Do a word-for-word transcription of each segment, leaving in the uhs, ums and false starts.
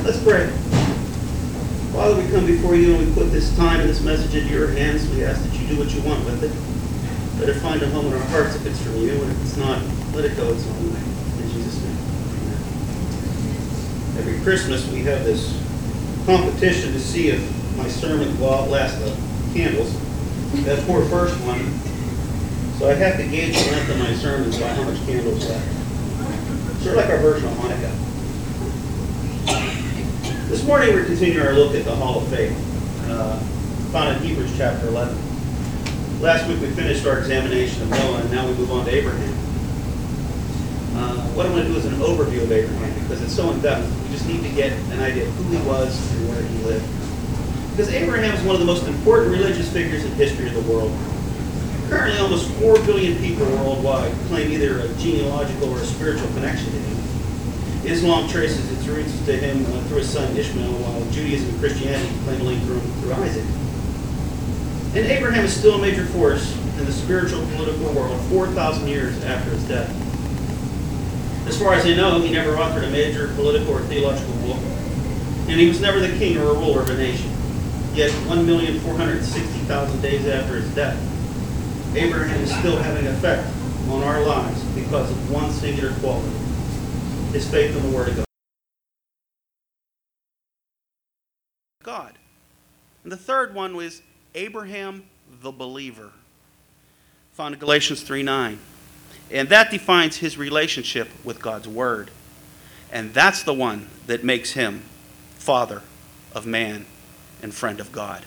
Let's pray. Father, we come before you and we put this time and this message into your hands. We ask that you do what you want with it. Let it find a home in our hearts if it's from you, and if it's not, let it go its own way. In Jesus' name. Amen. Every Christmas we have this competition to see if my sermon will outlast the candles. That poor first one. So I have to gauge the length of my sermons by how much candles left. Sort of like our version of Hanukkah. This morning we're continuing our look at the Hall of Faith, uh, found in Hebrews chapter eleven. Last week we finished our examination of Noah, and now we move on to Abraham. Uh, what I want to do is an overview of Abraham, because it's so in-depth. We just need to get an idea of who he was and where he lived. Because Abraham is one of the most important religious figures in history of the world. Currently, almost four billion people worldwide claim either a genealogical or a spiritual connection to him. Islam traces its roots to him uh, through his son Ishmael, while Judaism and Christianity claim a link through, through Isaac. And Abraham is still a major force in the spiritual and political world four thousand years after his death. As far as I know, he never authored a major political or theological book, and he was never the king or a ruler of a nation. Yet, one million four hundred sixty thousand days after his death, Abraham is still having an effect on our lives because of one singular quality: his faith in the Word of God. God. And the third one was Abraham the believer, found in Galatians three nine. And that defines his relationship with God's Word. And that's the one that makes him father of man and friend of God.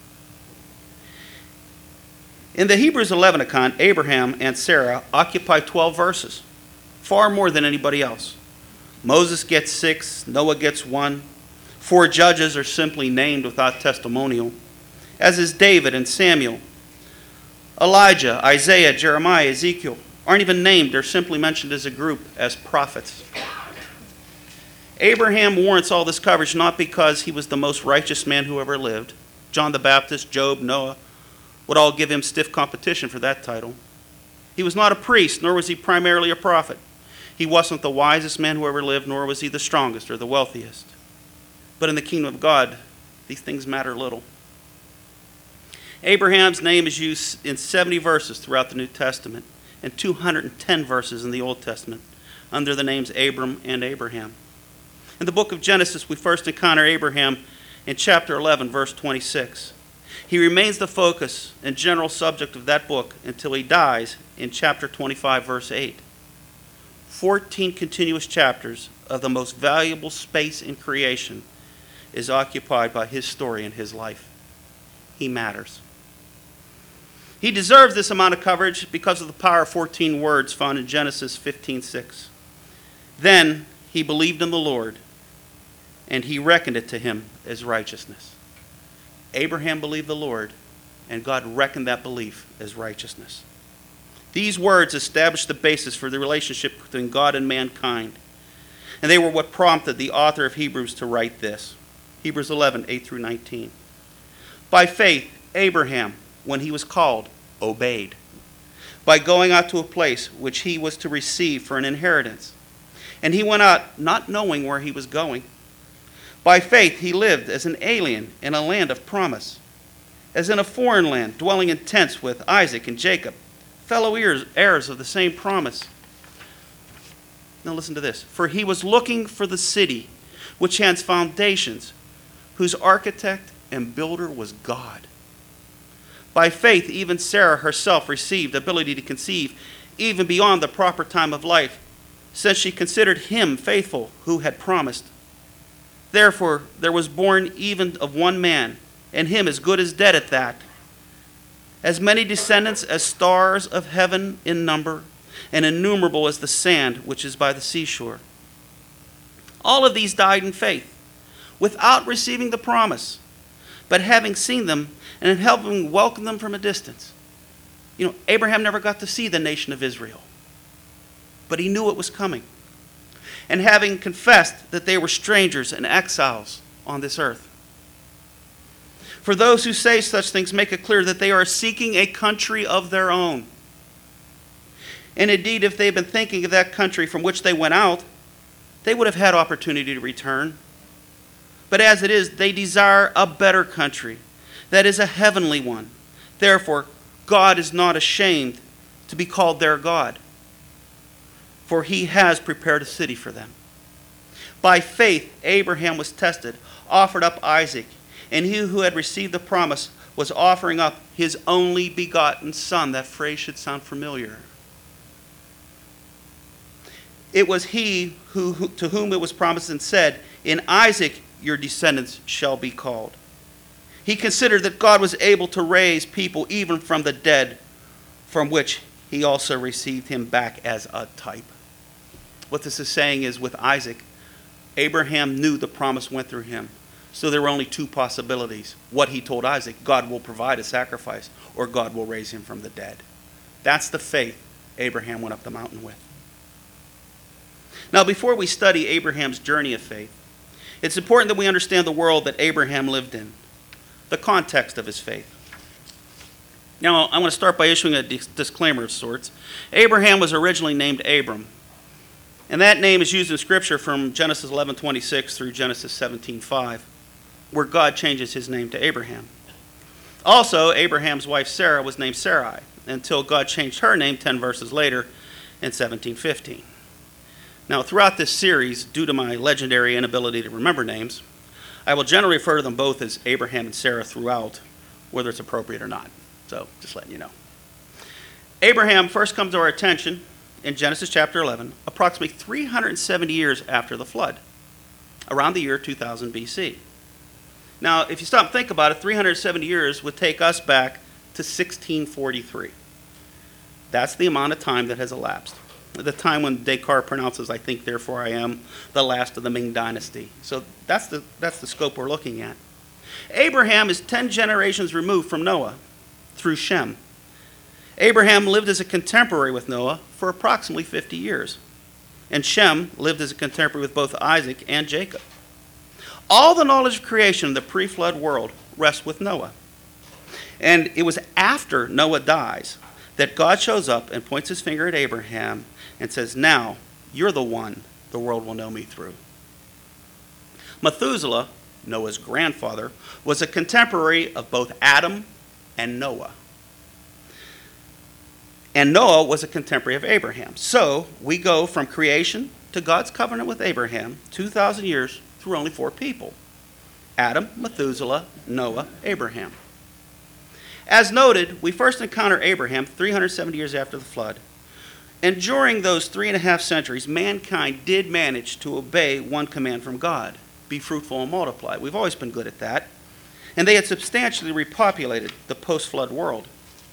In the Hebrews eleven account, Abraham and Sarah occupy twelve verses, far more than anybody else. Moses gets six, Noah gets one. Four judges are simply named without testimonial, as is David and Samuel. Elijah, Isaiah, Jeremiah, Ezekiel aren't even named. They're simply mentioned as a group as prophets. Abraham warrants all this coverage not because he was the most righteous man who ever lived. John the Baptist, Job, Noah would all give him stiff competition for that title. He was not a priest, nor was he primarily a prophet. He wasn't the wisest man who ever lived, nor was he the strongest or the wealthiest. But in the kingdom of God, these things matter little. Abraham's name is used in seventy verses throughout the New Testament and two hundred ten verses in the Old Testament under the names Abram and Abraham. In the book of Genesis, we first encounter Abraham in chapter eleven, verse twenty-six. He remains the focus and general subject of that book until he dies in chapter twenty-five, verse eight. fourteen continuous chapters of the most valuable space in creation is occupied by his story and his life. He matters. He deserves this amount of coverage because of the power of fourteen words found in Genesis fifteen six. Then he believed in the Lord, and he reckoned it to him as righteousness. Abraham believed the Lord, and God reckoned that belief as righteousness. These words established the basis for the relationship between God and mankind, and they were what prompted the author of Hebrews to write this. Hebrews eleven, eight through nineteen. By faith, Abraham, when he was called, obeyed, by going out to a place which he was to receive for an inheritance. And he went out not knowing where he was going. By faith, he lived as an alien in a land of promise, as in a foreign land, dwelling in tents with Isaac and Jacob, fellow heirs, heirs of the same promise. Now listen to this. For he was looking for the city which has foundations, whose architect and builder was God. By faith, even Sarah herself received ability to conceive even beyond the proper time of life, since she considered him faithful who had promised. Therefore, there was born even of one man, and him as good as dead at that, as many descendants as stars of heaven in number, and innumerable as the sand which is by the seashore. All of these died in faith, without receiving the promise, but having seen them and helping welcome them from a distance. You know, Abraham never got to see the nation of Israel, but he knew it was coming. And having confessed that they were strangers and exiles on this earth. For those who say such things make it clear that they are seeking a country of their own. And indeed, if they've been thinking of that country from which they went out, they would have had opportunity to return. But as it is, they desire a better country, that is a heavenly one. Therefore, God is not ashamed to be called their God, for he has prepared a city for them. By faith, Abraham was tested, offered up Isaac, and he who had received the promise was offering up his only begotten son. That phrase should sound familiar. It was he who, who, to whom it was promised and said, "In Isaac your descendants shall be called." He considered that God was able to raise people even from the dead, from which he also received him back as a type. What this is saying is, with Isaac, Abraham knew the promise went through him. So there were only two possibilities. What he told Isaac: God will provide a sacrifice, or God will raise him from the dead. That's the faith Abraham went up the mountain with. Now, before we study Abraham's journey of faith, it's important that we understand the world that Abraham lived in, the context of his faith. Now, I want to start by issuing a disclaimer of sorts. Abraham was originally named Abram, and that name is used in Scripture from Genesis eleven twenty-six through Genesis seventeen five, where God changes his name to Abraham. Also, Abraham's wife Sarah was named Sarai, until God changed her name ten verses later in seventeen fifteen. Now, throughout this series, due to my legendary inability to remember names, I will generally refer to them both as Abraham and Sarah throughout, whether it's appropriate or not. So, just letting you know. Abraham first comes to our attention in Genesis chapter eleven, approximately three hundred seventy years after the flood, around the year two thousand B C. Now, if you stop and think about it, three hundred seventy years would take us back to sixteen forty-three. That's the amount of time that has elapsed. The time when Descartes pronounces, "I think, therefore I am," the last of the Ming dynasty. So that's the, that's the scope we're looking at. Abraham is ten generations removed from Noah through Shem. Abraham lived as a contemporary with Noah for approximately fifty years. And Shem lived as a contemporary with both Isaac and Jacob. All the knowledge of creation in the pre-flood world rests with Noah. And it was after Noah dies that God shows up and points his finger at Abraham and says, "Now, you're the one the world will know me through." Methuselah, Noah's grandfather, was a contemporary of both Adam and Noah. And Noah was a contemporary of Abraham. So we go from creation to God's covenant with Abraham, two thousand years, through only four people: Adam, Methuselah, Noah, Abraham. As noted, we first encounter Abraham three hundred seventy years after the flood. And during those three and a half centuries, mankind did manage to obey one command from God: be fruitful and multiply. We've always been good at that. And they had substantially repopulated the post-flood world.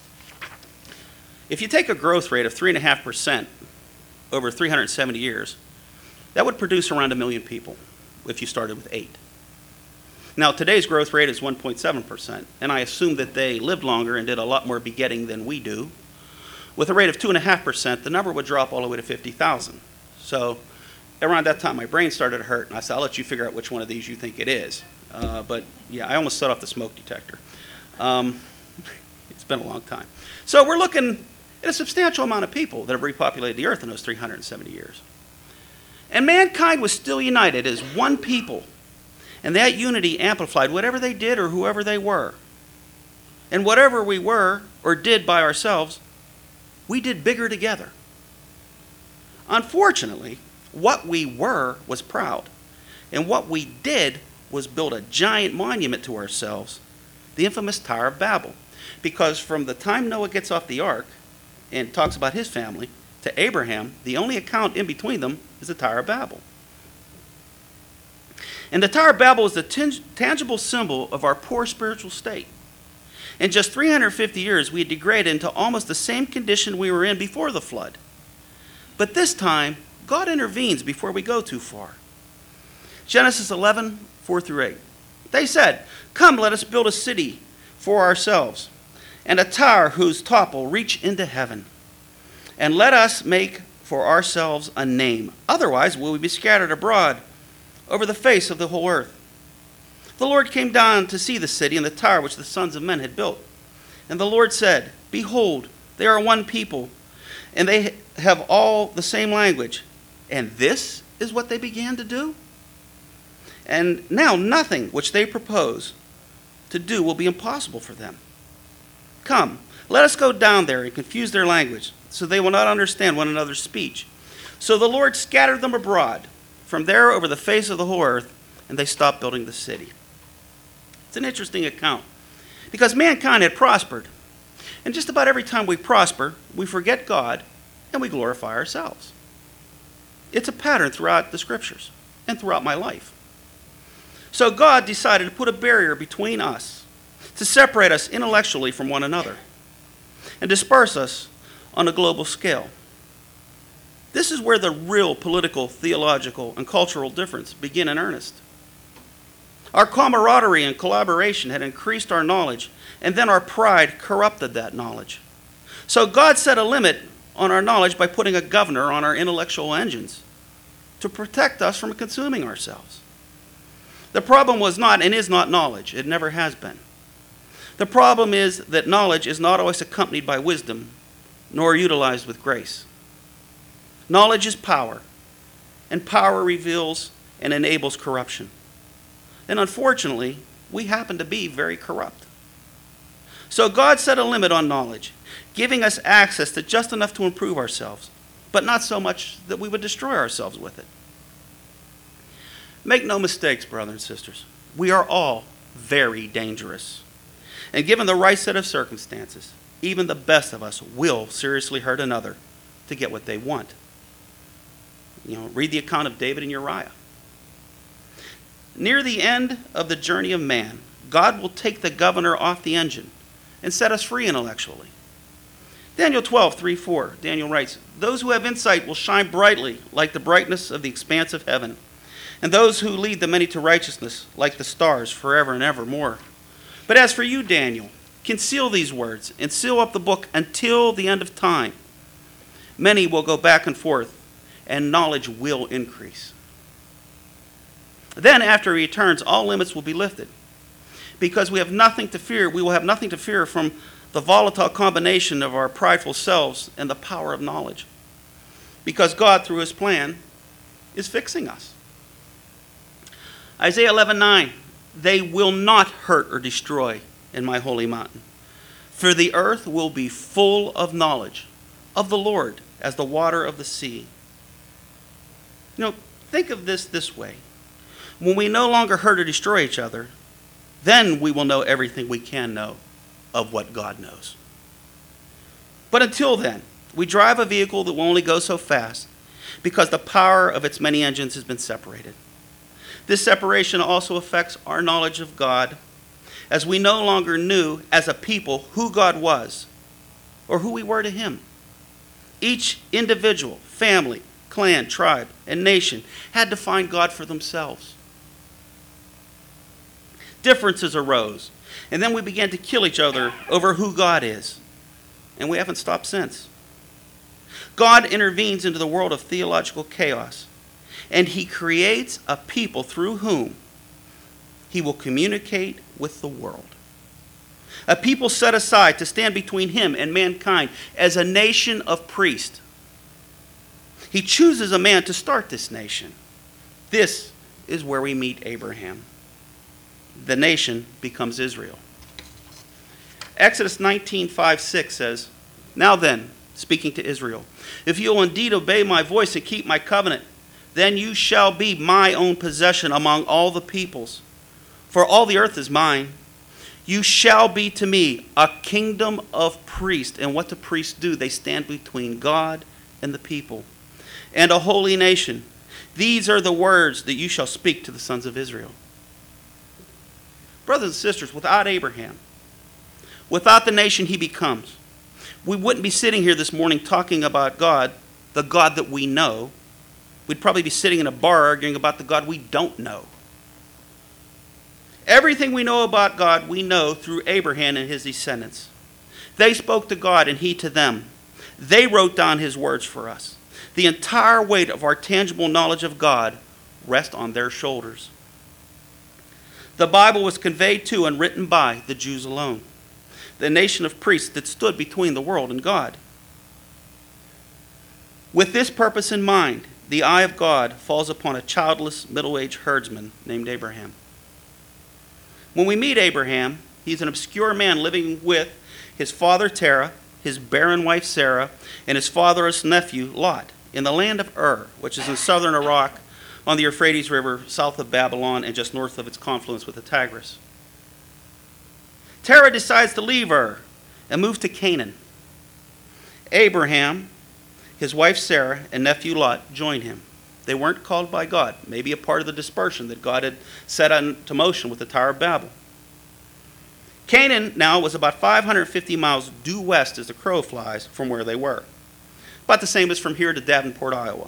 If you take a growth rate of three point five percent over three hundred seventy years, that would produce around a million people if you started with eight. Now, today's growth rate is one point seven percent, and I assume that they lived longer and did a lot more begetting than we do. With a rate of two point five percent, the number would drop all the way to fifty thousand. So around that time, my brain started to hurt, and I said, "I'll let you figure out which one of these you think it is." Uh, but yeah, I almost set off the smoke detector. Um, it's been a long time. So we're looking at a substantial amount of people that have repopulated the earth in those three hundred seventy years. And mankind was still united as one people. And that unity amplified whatever they did or whoever they were. And whatever we were or did by ourselves, we did bigger together. Unfortunately, what we were was proud. And what we did was build a giant monument to ourselves, the infamous Tower of Babel. Because from the time Noah gets off the ark and talks about his family to Abraham, the only account in between them is the Tower of Babel. And the Tower of Babel is the ting- tangible symbol of our poor spiritual state. In just three hundred fifty years, we had degraded into almost the same condition we were in before the flood. But this time, God intervenes before we go too far. Genesis eleven, four through eight. They said, "Come, let us build a city for ourselves, and a tower whose top will reach into heaven. And let us make for ourselves a name. Otherwise will we be scattered abroad over the face of the whole earth." The Lord came down to see the city and the tower which the sons of men had built. And the Lord said, "Behold, they are one people, and they have all the same language." And this is what they began to do. And now nothing which they propose to do will be impossible for them. Come, let us go down there and confuse their language, so they will not understand one another's speech. So the Lord scattered them abroad from there over the face of the whole earth, and they stopped building the city. It's an interesting account, because mankind had prospered. And just about every time we prosper, we forget God and we glorify ourselves. It's a pattern throughout the scriptures and throughout my life. So God decided to put a barrier between us, to separate us intellectually from one another, and disperse us on a global scale. This is where the real political, theological, and cultural difference begin in earnest. Our camaraderie and collaboration had increased our knowledge, and then our pride corrupted that knowledge. So God set a limit on our knowledge by putting a governor on our intellectual engines to protect us from consuming ourselves. The problem was not and is not knowledge. It never has been. The problem is that knowledge is not always accompanied by wisdom, nor utilized with grace. Knowledge is power, and power reveals and enables corruption. And unfortunately, we happen to be very corrupt. So God set a limit on knowledge, giving us access to just enough to improve ourselves, but not so much that we would destroy ourselves with it. Make no mistakes, brothers and sisters. We are all very dangerous. And given the right set of circumstances, even the best of us will seriously hurt another to get what they want. You know, read the account of David and Uriah. Near the end of the journey of man, God will take the governor off the engine and set us free intellectually. Daniel twelve, three, four, Daniel writes, "Those who have insight will shine brightly like the brightness of the expanse of heaven, and those who lead the many to righteousness like the stars forever and evermore. But as for you, Daniel, conceal these words and seal up the book until the end of time. Many will go back and forth, and knowledge will increase." Then, after he returns, all limits will be lifted. Because we have nothing to fear, we will have nothing to fear from the volatile combination of our prideful selves and the power of knowledge. Because God, through his plan, is fixing us. Isaiah eleven nine, "They will not hurt or destroy in my holy mountain, for the earth will be full of knowledge of the Lord as the water of the sea." You know, think of this this way. When we no longer hurt or destroy each other, then we will know everything we can know of what God knows. But until then, we drive a vehicle that will only go so fast because the power of its many engines has been separated. This separation also affects our knowledge of God, as we no longer knew as a people who God was or who we were to him. Each individual, family, clan, tribe, and nation had to find God for themselves. Differences arose, and then we began to kill each other over who God is, and we haven't stopped since. God intervenes into the world of theological chaos, and he creates a people through whom he will communicate with the world. A people set aside to stand between him and mankind as a nation of priests. He chooses a man to start this nation. This is where we meet Abraham. The nation becomes Israel. Exodus nineteen, five, six says, "Now then," speaking to Israel, "if you will indeed obey my voice and keep my covenant, then you shall be my own possession among all the peoples. For all the earth is mine. You shall be to me a kingdom of priests." And what do priests do? They stand between God and the people. "And a holy nation. These are the words that you shall speak to the sons of Israel." Brothers and sisters, without Abraham, without the nation he becomes, we wouldn't be sitting here this morning talking about God, the God that we know. We'd probably be sitting in a bar arguing about the God we don't know. Everything we know about God, we know through Abraham and his descendants. They spoke to God and he to them. They wrote down his words for us. The entire weight of our tangible knowledge of God rests on their shoulders. The Bible was conveyed to and written by the Jews alone, the nation of priests that stood between the world and God. With this purpose in mind, the eye of God falls upon a childless, middle-aged herdsman named Abraham. When we meet Abraham, he's an obscure man living with his father Terah, his barren wife Sarah, and his fatherless nephew Lot in the land of Ur, which is in southern Iraq on the Euphrates River, south of Babylon and just north of its confluence with the Tigris. Terah decides to leave Ur and move to Canaan. Abraham, his wife Sarah, and nephew Lot join him. They weren't called by God, maybe a part of the dispersion that God had set into motion with the Tower of Babel. Canaan now was about five hundred fifty miles due west as the crow flies from where they were. About the same as from here to Davenport, Iowa.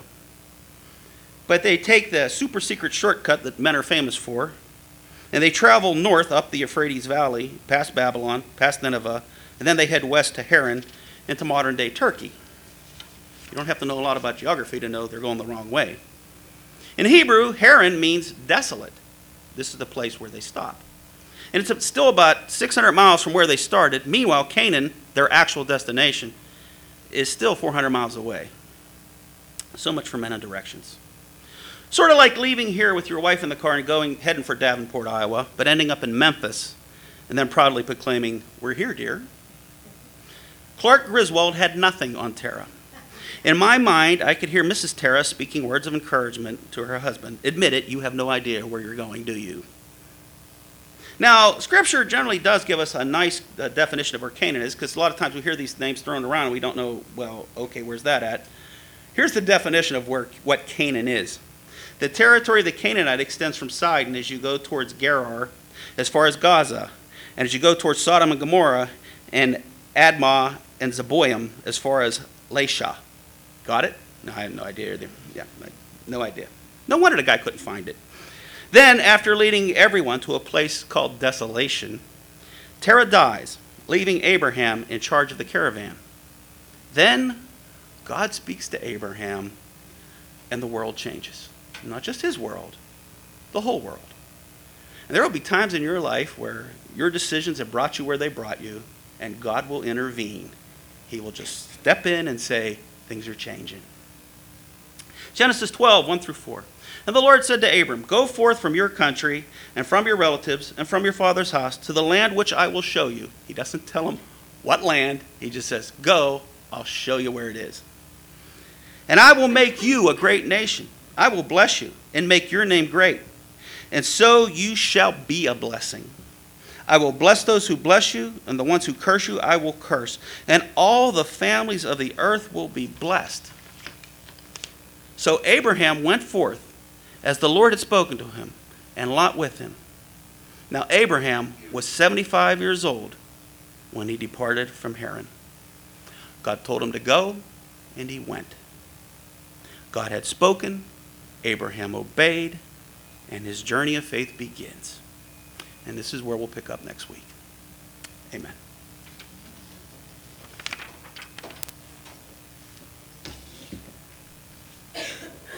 But they take the super secret shortcut that men are famous for, and they travel north up the Euphrates Valley, past Babylon, past Nineveh, and then they head west to Haran into modern-day Turkey. You don't have to know a lot about geography to know they're going the wrong way. In Hebrew, Haran means desolate. This is the place where they stop. And it's still about six hundred miles from where they started. Meanwhile, Canaan, their actual destination, is still four hundred miles away. So much for men and directions. Sort of like leaving here with your wife in the car and going heading for Davenport, Iowa, but ending up in Memphis and then proudly proclaiming, "We're here, dear." Clark Griswold had nothing on Terah. In my mind, I could hear Missus Terah speaking words of encouragement to her husband. "Admit it, you have no idea where you're going, do you?" Now, Scripture generally does give us a nice uh, definition of where Canaan is, because a lot of times we hear these names thrown around and we don't know, well, okay, where's that at? Here's the definition of where what Canaan is. The territory of the Canaanite extends from Sidon as you go towards Gerar, as far as Gaza, and as you go towards Sodom and Gomorrah, and Admah and Zeboim, as far as Lasha. Got it? No, I have no idea. Yeah, no idea. No wonder the guy couldn't find it. Then, after leading everyone to a place called Desolation, Terah dies, leaving Abraham in charge of the caravan. Then, God speaks to Abraham, and the world changes. Not just his world, the whole world. And there will be times in your life where your decisions have brought you where they brought you, and God will intervene. He will just step in and say, things are changing. Genesis twelve, one through four. And the Lord said to Abram, "Go forth from your country and from your relatives and from your father's house to the land which I will show you." He doesn't tell him what land. He just says, "Go, I'll show you where it is. And I will make you a great nation. I will bless you and make your name great. And so you shall be a blessing. I will bless those who bless you, and the ones who curse you I will curse. And all the families of the earth will be blessed." So Abraham went forth as the Lord had spoken to him, and Lot with him. Now Abraham was seventy-five years old when he departed from Haran. God told him to go, and he went. God had spoken, Abraham obeyed, and his journey of faith begins. And this is where we'll pick up next week. Amen.